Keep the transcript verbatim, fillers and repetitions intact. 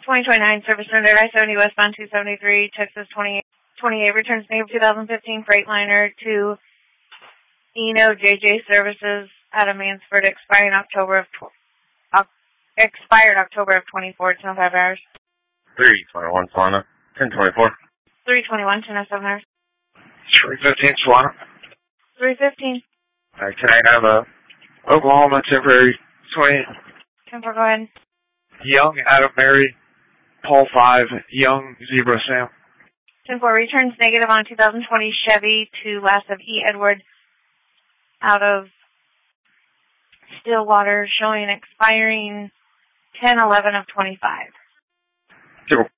twenty twenty-nine Service Surrender I seventy westbound two seventy-three, Texas twenty-eight twenty-eight returns negative two thousand fifteen Freightliner to Eno J J Services out of Mansford, expiring October of tw- uh, expired October of twenty-four. It's not five hours. three twenty-one Solana, ten twenty-four. three twenty-one, ten oh seven hours. three fifteen Solana. three fifteen. Alright, can I have a Oklahoma temporary swing? ten four, go ahead. Young, Adam Mary, Paul five, Young, Zebra Sam. ten four returns negative on two thousand twenty Chevy to last of E. Edward out of Stillwater, showing expiring ten eleven of twenty-five. Cool.